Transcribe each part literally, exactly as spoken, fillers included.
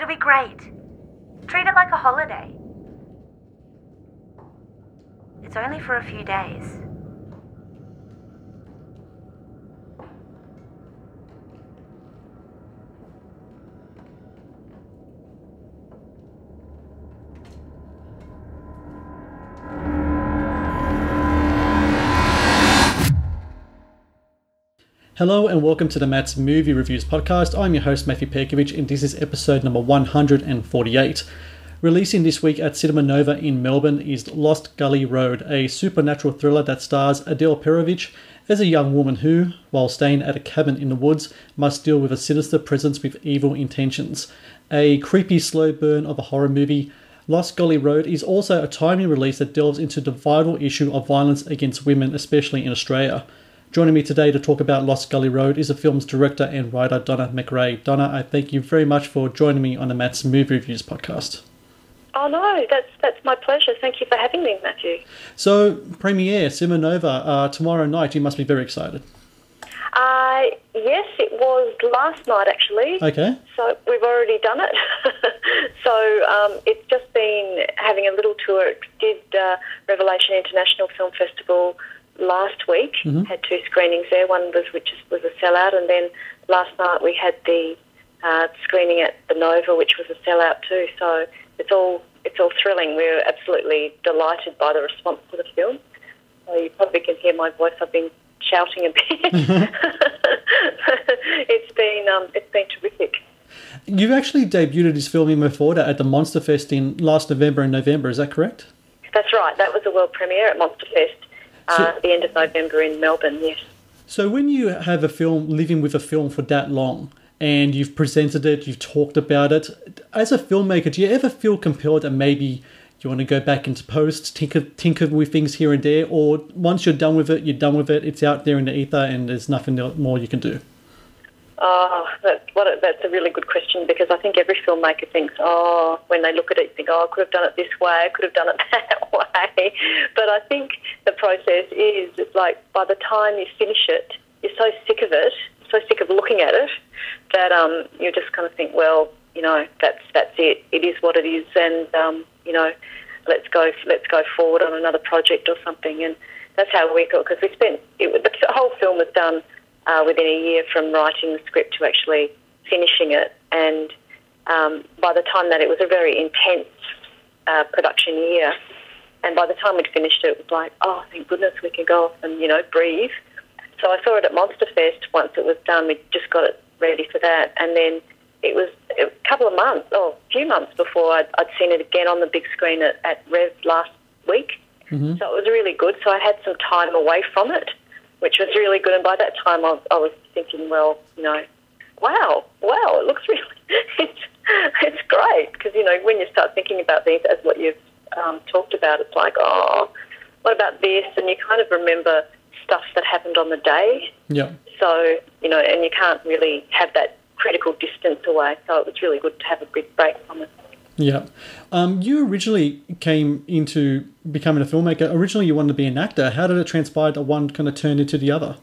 be great. Treat it like a holiday. It's only for a few days. Hello and welcome to the Matt's Movie Reviews podcast. I'm your host Matthew Perkovich and this is episode number one hundred forty-eight. Releasing this week at Cinema Nova in Melbourne is Lost Gully Road, a supernatural thriller that stars Adele Perovich as a young woman who, while staying at a cabin in the woods, must deal with a sinister presence with evil intentions. A creepy slow burn of a horror movie, Lost Gully Road is also a timely release that delves into the vital issue of violence against women, especially in Australia. Joining me today to talk about Lost Gully Road is the film's director and writer, Donna McRae. Donna, I thank you very much for joining me on the Matt's Movie Reviews podcast. Oh no, that's that's my pleasure. Thank you for having me, Matthew. So, premiere, Cinema Nova, uh, tomorrow night. You must be very excited. Uh, yes, it was last night actually. Okay. So we've already done it. so um, it's just been having a little tour. It did uh, Revelation International Film Festival last week, mm-hmm. Had two screenings there. One was which was a sellout, and then last night we had the uh, screening at the Nova, which was a sellout too. So it's all it's all thrilling. We're absolutely delighted by the response to the film. So you probably can hear my voice. I've been shouting a bit. it's been um, it's been terrific. You've actually debuted this film in Murforda at the Monster Fest in last November and November. Is that correct? That's right. That was a world premiere at Monster Fest. So, uh, at the end of November in Melbourne, yes. So when you have a film, living with a film for that long, and you've presented it, you've talked about it, as a filmmaker, do you ever feel compelled that maybe you want to go back into post, tinker, tinker with things here and there, or once you're done with it, you're done with it, it's out there in the ether and there's nothing more you can do? Oh, that's, what a, that's a really good question, because I think every filmmaker thinks, oh, when they look at it, think, oh, I could have done it this way, I could have done it that way. But I think the process is, it's like by the time you finish it, you're so sick of it, so sick of looking at it, that um, you just kind of think, well, you know, that's that's it. It is what it is, and um, you know, let's go let's go forward on another project or something. And that's how we feel, because we spent it, the whole film was done Uh, within a year from writing the script to actually finishing it, and um, by the time that it was a very intense uh, production year, and by the time we'd finished it, it was like, oh, thank goodness we can go off and, you know, breathe. So I saw it at Monster Fest. Once it was done, we just got it ready for that, and then it was a couple of months, oh, a few months before I'd, I'd seen it again on the big screen at, at Rev last week. Mm-hmm. So it was really good. So I had some time away from it, which was really good. And by that time, I, I was thinking, well, you know, wow, wow, it looks really, it's, it's great. Because, you know, when you start thinking about things as what you've um, talked about, it's like, oh, what about this? And you kind of remember stuff that happened on the day. Yeah. So, you know, and you can't really have that critical distance away. So it was really good to have a big break from it. Yeah. Um, you originally came into becoming a filmmaker. Originally you wanted to be an actor. How did it transpire that one kind of turned into the other?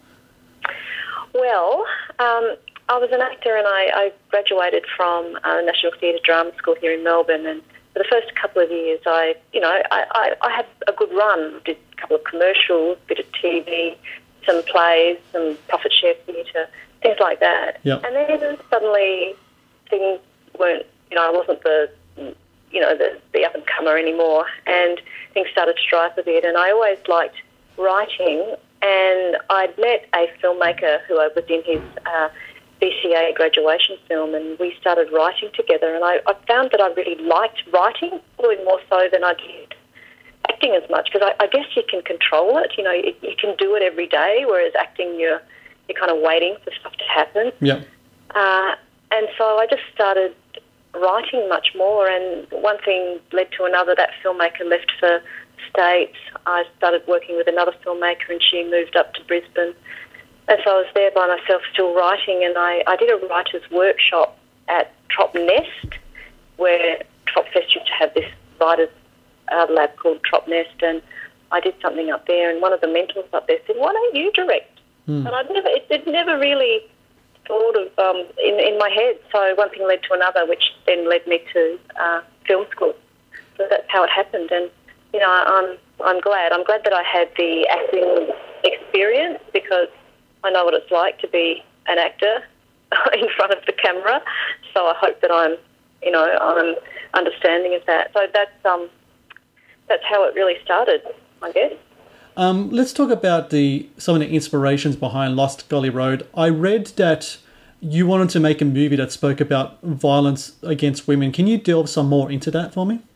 Well, um, I was an actor, and I, I graduated from uh, the National Theatre Drama School here in Melbourne, and for the first couple of years I, you know, I, I, I had a good run. Did a couple of commercials, a bit of T V, some plays, some profit share theatre, things like that. Yep. And then suddenly things weren't, you know, I wasn't the you know, the, the up-and-comer anymore, and things started to dry up a bit, and I always liked writing, and I'd met a filmmaker who I was in his uh, B C A graduation film, and we started writing together, and I, I found that I really liked writing, probably more so than I did acting as much, because I, I guess you can control it, you know, you, you can do it every day, whereas acting, you're, you're kind of waiting for stuff to happen. Yeah. Uh, and so I just started writing much more, and one thing led to another. That filmmaker left for States. I started working with another filmmaker, and she moved up to Brisbane, and so I was there by myself still writing, and I, I did a writer's workshop at Trop Nest, where Trop Fest used to have this writer's uh, lab called Trop Nest, and I did something up there, and one of the mentors up there said, why don't you direct? Mm. And I'd never, it, it never really thought of um, in, in my head. So one thing led to another, which then led me to uh, film school. So that's how it happened. And, you know, I'm, I'm glad. I'm glad that I had the acting experience because I know what it's like to be an actor in front of the camera. So I hope that I'm, you know, I'm understanding of that. So that's um, that's how it really started, I guess. Um, let's talk about the some of the inspirations behind Lost Gully Road. I read that you wanted to make a movie that spoke about violence against women. Can you delve some more into that for me?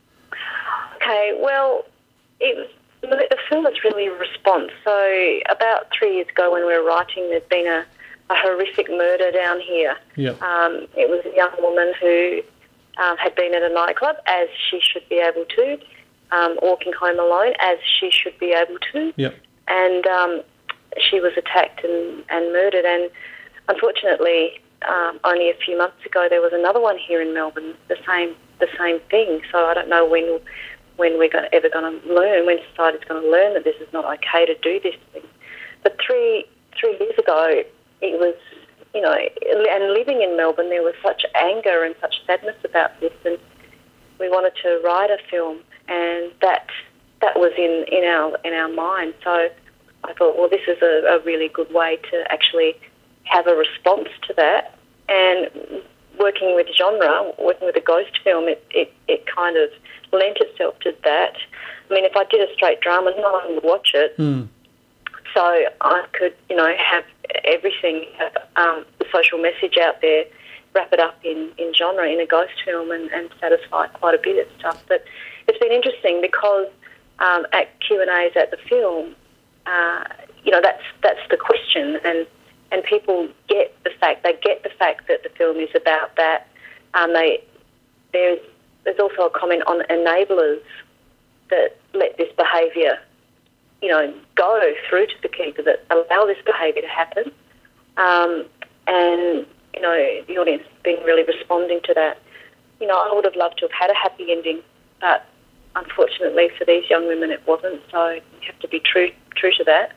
Okay, well, it was, the film is really a response. So about three years ago when we were writing, there's been a, a horrific murder down here. Yep. Um, it was a young woman who um, had been at a nightclub, as she should be able to, um, walking home alone, as she should be able to. Yep. And um, she was attacked and, and murdered. And unfortunately, um, only a few months ago, there was another one here in Melbourne, the same the same thing. So I don't know when when we're going ever going to learn, when society's going to learn that this is not okay to do this thing. But three three years ago, it was, you know, and living in Melbourne, there was such anger and such sadness about this, and we wanted to write a film, and that that was in, in our in our mind. So I thought, well, this is a, a really good way to actually have a response to that. And working with genre, working with a ghost film, it, it, it kind of lent itself to that. I mean, if I did a straight drama, no one would watch it. Mm. So I could, you know, have everything, have um, the social message out there, wrap it up in, in genre, in a ghost film, and, and satisfy quite a bit of stuff. But it's been interesting because um, at Q and A's at the film, uh, you know, that's that's the question, and and people get the fact, they get the fact that the film is about that. Um, they there's there's also a comment on enablers that let this behaviour, you know, go through to the keeper, that allow this behaviour to happen. Um, and, you know, the audience has been really responding to that. You know, I would have loved to have had a happy ending, but unfortunately for these young women it wasn't, so you have to be true true to that.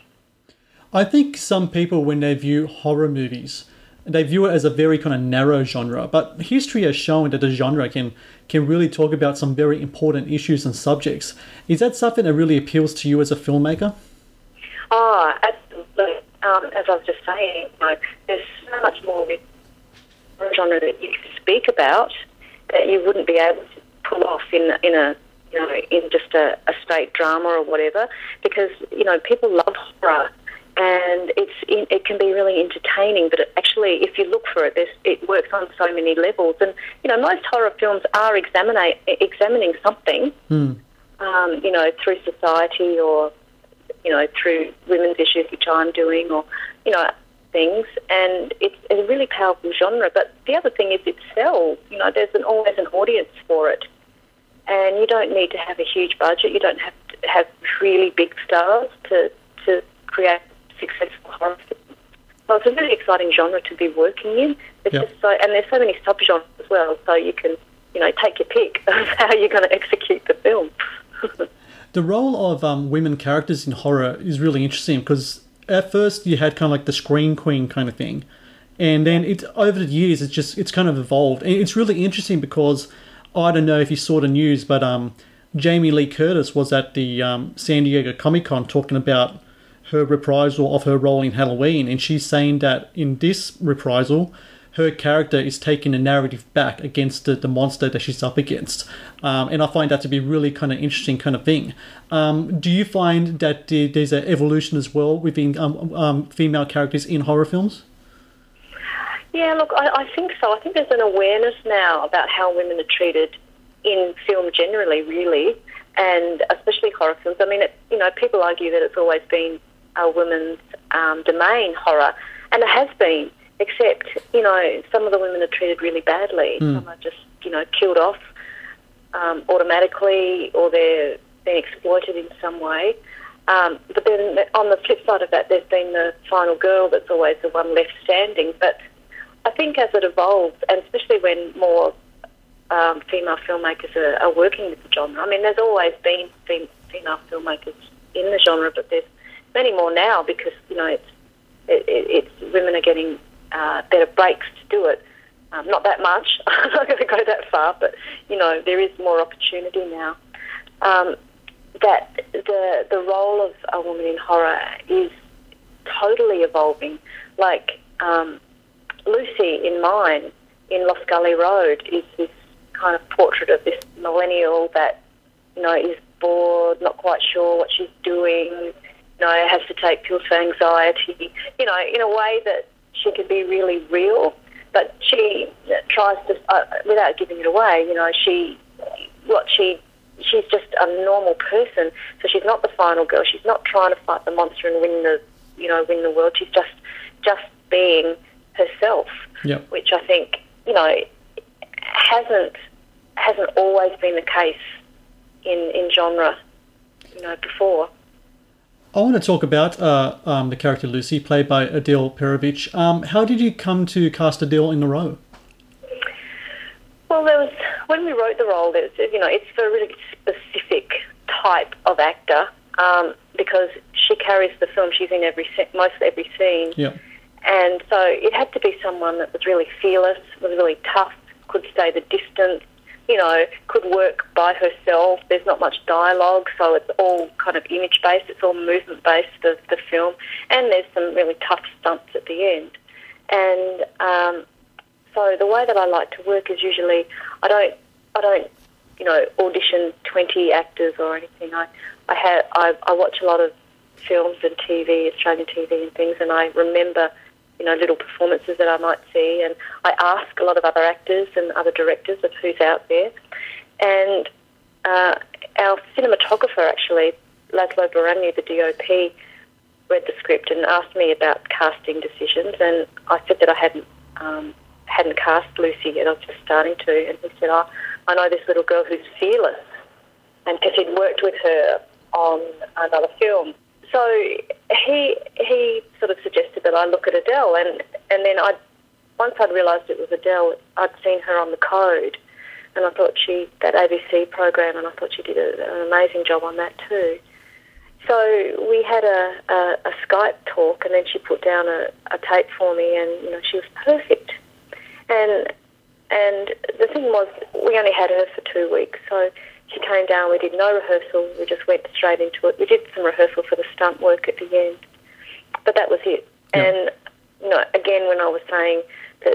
I think some people, when they view horror movies, they view it as a very kind of narrow genre, but history has shown that the genre can can really talk about some very important issues and subjects. Is that something that really appeals to you as a filmmaker? Oh, absolutely. Um, as I was just saying, you know, there's so much more with genre that you can speak about that you wouldn't be able to pull off in in a you know in just a, a straight drama or whatever, because you know people love horror. And it's it can be really entertaining, but it actually, if you look for it, there's, it works on so many levels. And you know, most horror films are examining examining something, mm. um, you know, through society or you know through women's issues, which I'm doing, or you know things. And it's, it's a really powerful genre. But the other thing is it sells. You know, there's an, always an audience for it, and you don't need to have a huge budget. You don't have to have really big stars to to create successful horror films. So it's a really exciting genre to be working in. It's yep. just so, and there's so many subgenres as well, so you can, you know, take your pick of how you're going to execute the film. The role of um, women characters in horror is really interesting because at first you had kind of like the scream queen kind of thing, and then it over the years it's just it's kind of evolved. And it's really interesting because I don't know if you saw the news, but um, Jamie Lee Curtis was at the um, San Diego Comic Con talking about her reprisal of her role in Halloween, and she's saying that in this reprisal her character is taking the narrative back against the, the monster that she's up against, um, and I find that to be really kind of interesting kind of thing. Um, do you find that the, there's an evolution as well within um, um, female characters in horror films? Yeah, look, I, I think so. I think there's an awareness now about how women are treated in film generally, really, and especially horror films. I mean, it, you know, people argue that it's always been a women's um, domain, horror, and it has been, except, you know, some of the women are treated really badly. Mm. Some are just, you know, killed off um, automatically, or they're being exploited in some way. Um, but then on the flip side of that, there's been the final girl that's always the one left standing. But I think as it evolves, and especially when more um, female filmmakers are, are working with the genre, I mean, there's always been fem- female filmmakers in the genre, but there's many more now because, you know, it's it, it, it's women are getting uh, better breaks to do it. Um, not that much. I'm not going to go that far, but, you know, there is more opportunity now. Um, that the the role of a woman in horror is totally evolving. Like um, Lucy in mine, in Lost Gully Road, is this kind of portrait of this millennial that, you know, is bored, not quite sure what she's doing, you know, has to take pills for anxiety, you know, in a way that she can be really real, but she tries to, uh, without giving it away, you know, she, what she, she's just a normal person, so she's not the final girl, she's not trying to fight the monster and win the, you know, win the world, she's just, just being herself, yep. which I think, you know, hasn't, hasn't always been the case in, in genre, you know, before. I want to talk about uh, um, the character Lucy, played by Adil Perovich. Um, how did you come to cast Adil in the role? Well, there was, when we wrote the role, there's, you know, it's for a really specific type of actor um, because she carries the film. She's in every most every scene. Yeah. And so it had to be someone that was really fearless, was really tough, could stay the distance, you know, could work by herself. There's not much dialogue, so it's all kind of image-based. It's all movement-based, the, the film. And there's some really tough stunts at the end. And um, so the way that I like to work is usually I don't, I don't, you know, audition twenty actors or anything. I, I, have, I, I watch a lot of films and T V, Australian T V and things, and I remember, you know, little performances that I might see, and I ask a lot of other actors and other directors of who's out there. And uh, our cinematographer, actually, Laszlo Baranya, the D O P, read the script and asked me about casting decisions, and I said that I hadn't um, hadn't cast Lucy yet, I was just starting to, and he said, oh, I know this little girl who's fearless, and because he'd worked with her on another film. So he he sort of suggested that I look at Adele, and, and then I once I'd realised it was Adele, I'd seen her on The Code, and I thought she, that A B C program, and I thought she did a, an amazing job on that too. So we had a, a, a Skype talk, and then she put down a, a tape for me, and you know she was perfect. And and the thing was, we only had her for two weeks, so she came down, we did no rehearsal, we just went straight into it. We did some rehearsal for the stunt work at the end, but that was it. Yeah. And, you know, again, when I was saying that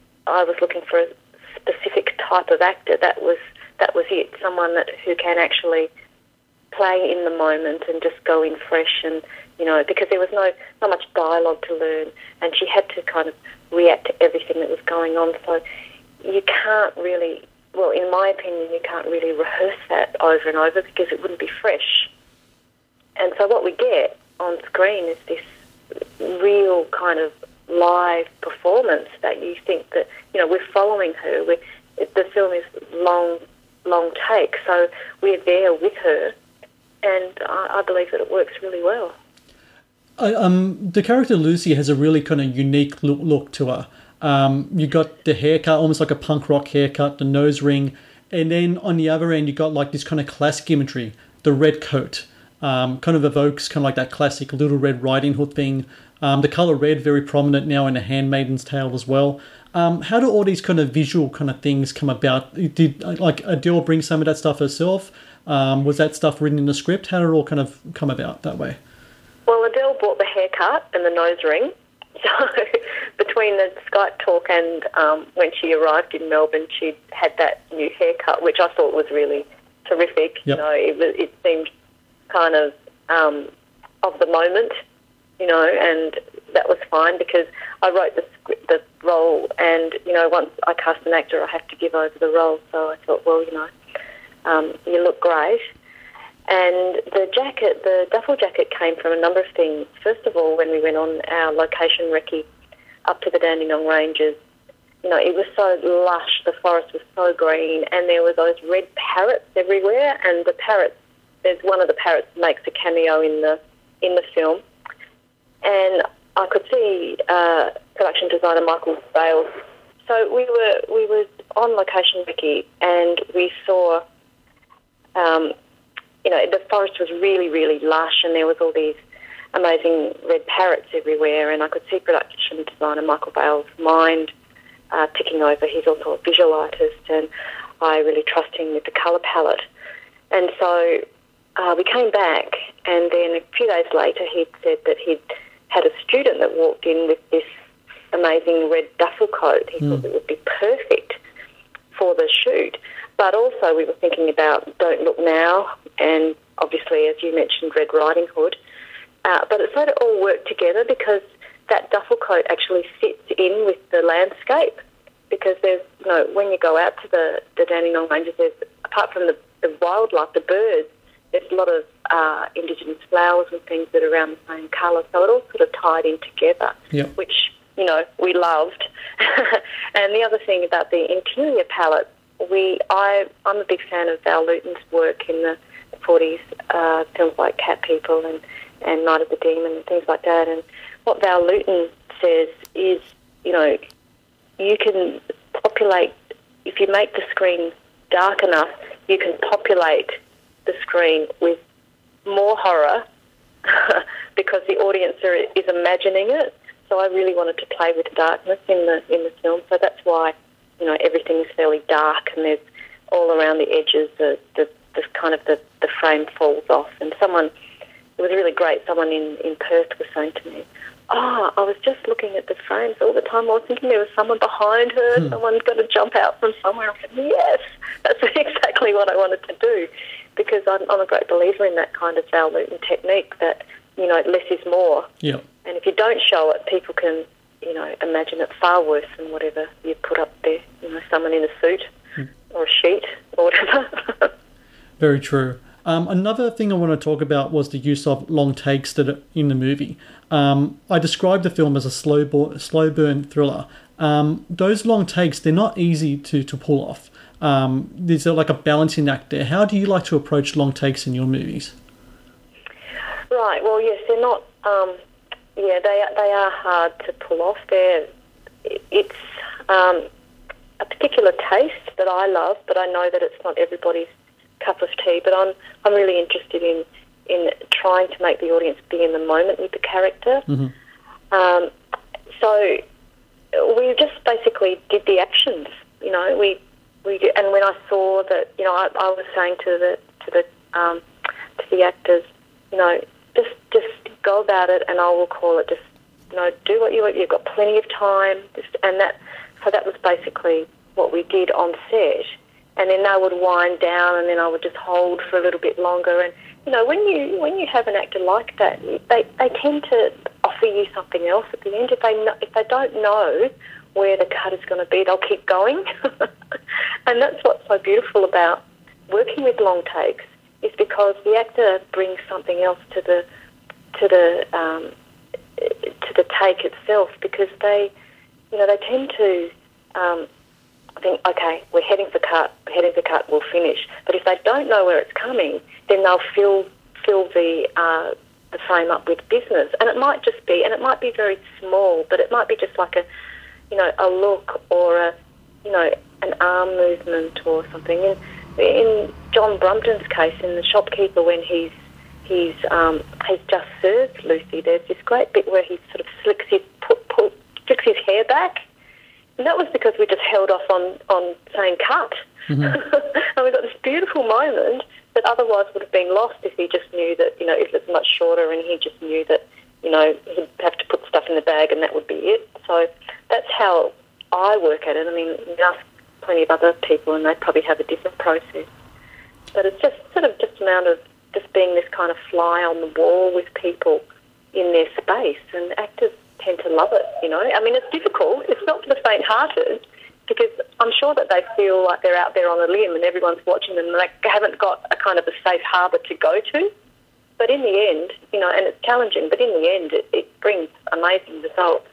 I was looking for a specific type of actor, that was that was it, someone that who can actually play in the moment and just go in fresh and, you know, because there was no not much dialogue to learn, and she had to kind of react to everything that was going on, so you can't really... Well, in my opinion, you can't really rehearse that over and over because it wouldn't be fresh. And so what we get on screen is this real kind of live performance that you think that, you know, we're following her. We, the film is long, long take, so we're there with her, and I, I believe that it works really well. I, um, the character Lucy has a really kind of unique look, look to her. Um, you got the haircut, almost like a punk rock haircut, the nose ring, and then on the other end you got like this kind of classic imagery, the red coat, um, kind of evokes kind of like that classic Little Red Riding Hood thing. Um, the colour red very prominent now in The Handmaiden's Tale as well. Um, how do all these kind of visual kind of things come about? Did like Adele bring some of that stuff herself? Um, was that stuff written in the script? How did it all kind of come about that way? Well, Adele bought the haircut and the nose ring. So between the Skype talk and um, when she arrived in Melbourne, she had that new haircut, which I thought was really terrific. Yep. You know, it, was, it seemed kind of um, of the moment, you know, and that was fine because I wrote the script, the role, and, you know, once I cast an actor, I have to give over the role. So I thought, well, you know, um, you look great. And the jacket, the duffel jacket came from a number of things. First of all, when we went on our location recce up to the Dandenong Ranges, you know, it was so lush, the forest was so green, and there were those red parrots everywhere, and the parrots, there's one of the parrots makes a cameo in the in the film. And I could see uh, production designer Michael Bales. So we were we were on location recce, and we saw... Um, You know, the forest was really, really lush, and there was all these amazing red parrots everywhere, and I could see production designer Michael Bale's mind uh, ticking over. He's also a visual artist, and I really trust him with the colour palette. And so uh, we came back, and then a few days later he'd said that he'd had a student that walked in with this amazing red duffel coat. He mm. thought it would be perfect for the shoot. But also we were thinking about Don't Look Now, and obviously, as you mentioned, Red Riding Hood. Uh, but it sort of all worked together because that duffel coat actually fits in with the landscape, because there's, you know, when you go out to the, the Dandenong Ranges, there's, apart from the, the wildlife, the birds, there's a lot of uh, indigenous flowers and things that are around the same colour, so it all sort of tied in together, yep. which, you know, we loved. And the other thing about the interior palette, we, I, I'm a big fan of Val Luton's work in the forties, uh, films like Cat People and, and Night of the Demon and things like that. And what Val Luton says is, you know, you can populate, if you make the screen dark enough, you can populate the screen with more horror because the audience are, is imagining it. So I really wanted to play with darkness in the in the film. So that's why, you know, everything's fairly dark, and there's all around the edges, the, the, the kind of the, the frame falls off. And someone, it was really great, someone in, in Perth was saying to me, oh, I was just looking at the frames all the time. I was thinking there was someone behind her, hmm. someone's going to jump out from somewhere. I said, yes, that's exactly what I wanted to do, because I'm, I'm a great believer in that kind of Val Luton technique that, you know, less is more. Yeah. And if you don't show it, people can, you know, imagine it far worse than whatever you put up there. You know, someone in a suit hmm. or a sheet or whatever. Very true. Um, another thing I want to talk about was the use of long takes that are in the movie. Um, I described the film as a slow, bo- slow burn thriller. Um, those long takes, they're not easy to, to pull off. Um, there's a, like a balancing act there. How do you like to approach long takes in your movies? Right. Well, yes, they're not. Um, yeah, they they are hard to pull off. They're, it's um, a particular taste that I love, but I know that it's not everybody's cup of tea. But I'm I'm really interested in in trying to make the audience be in the moment with the character. Mm-hmm. Um, so we just basically did the actions. You know, we we did, and when I saw that, you know, I, I was saying to the to the um, to the actors, you know, just just go about it, and I will call it. Just, you know, do what you you've got plenty of time. Just, and that so that was basically what we did on set. And then they would wind down, and then I would just hold for a little bit longer. And you know, when you when you have an actor like that, they they tend to offer you something else at the end. If they know, if they don't know where the cut is going to be, they'll keep going. And that's what's so beautiful about working with long takes, is because the actor brings something else to the to the um, to the take itself, because they, you know, they tend to um, think, okay, we're heading for cut, we're heading for cut, we'll finish. But if they don't know where it's coming, then they'll fill fill the uh, the frame up with business, and it might just be, and it might be very small, but it might be just like a, you know, a look or a, you know, an arm movement or something. In, in John Brumpton's case, in The Shopkeeper, when he's he's um, he's just served Lucy, there's this great bit where he sort of slicks his put, put, flicks his hair back, and that was because we just held off on on saying cut, mm-hmm. and we got this beautiful moment that otherwise would have been lost if he just knew that, you know, if it's much shorter, and he just knew that, you know, he'd have to put stuff in the bag and that would be it. So that's how I work at it. I mean, you ask plenty of other people and they probably have a different process. But it's just sort of just amount of just being this kind of fly on the wall with people in their space, and actors tend to love it, you know. I mean, it's difficult. It's not for the faint-hearted, because I'm sure that they feel like they're out there on a limb and everyone's watching them and they haven't got a kind of a safe harbour to go to. But in the end, you know, and it's challenging, but in the end it, it brings amazing results.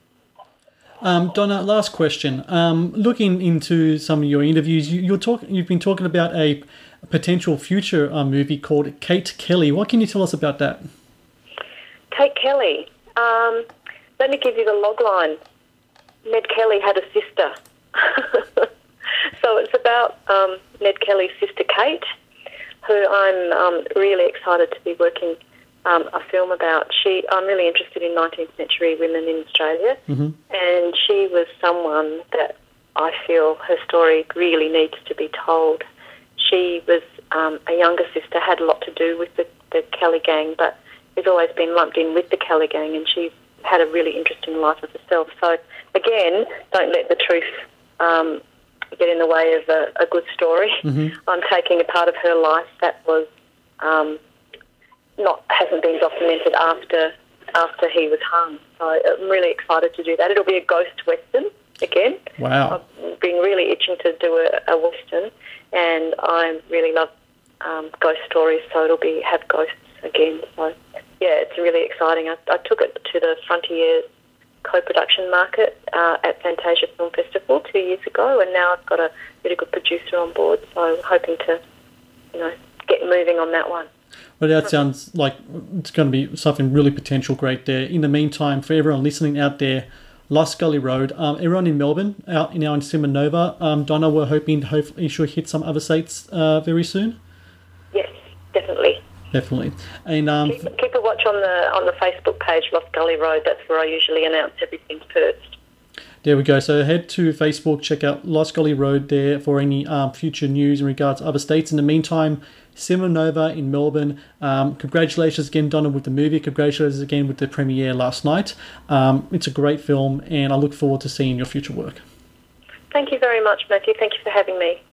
Um, Donna, last question. Um, looking into some of your interviews, you, you're talk, you've been talking about a potential future uh, movie called Kate Kelly. What can you tell us about that? Kate Kelly. Um, let me give you the log line. Ned Kelly had a sister. So it's about um, Ned Kelly's sister Kate, who I'm um, really excited to be working um, a film about she. I'm really interested in nineteenth century women in Australia, Mm-hmm. and she was someone that I feel her story really needs to be told. She was um, a younger sister, had a lot to do with the, the Kelly gang, but has always been lumped in with the Kelly gang, and she's had a really interesting life of herself. So, again, don't let the truth um, get in the way of a, a good story. Mm-hmm. I'm taking a part of her life that was um, not hasn't been documented after after he was hung. So I'm really excited to do that. It'll be a ghost western again. Wow. I've been really itching to do a, a western, and I really love um, ghost stories, so it'll be have ghosts again. So yeah, it's really exciting. I, I took it to the Frontier co-production market uh, at Fantasia Film Festival two years ago, and now I've got a really good producer on board, so I'm hoping to, you know, get moving on that one. Well, that sounds like it's going to be something really potential great there. In the meantime, for everyone listening out there, Lost Gully Road, um, everyone in Melbourne, out now in Cinema Nova, um, Donna, we're hoping to hopefully should hit some other states uh, very soon. Yes, definitely. Definitely. And um, Keep, keep a watch on the on the Facebook page, Lost Gully Road. That's where I usually announce everything first. there we go. So head to Facebook, check out Lost Gully Road there for any um, future news in regards to other states. In the meantime, Cinema Nova in Melbourne. Um, congratulations again, Donna, with the movie. Congratulations again with the premiere last night. Um, it's a great film, and I look forward to seeing your future work. Thank you very much, Matthew. Thank you for having me.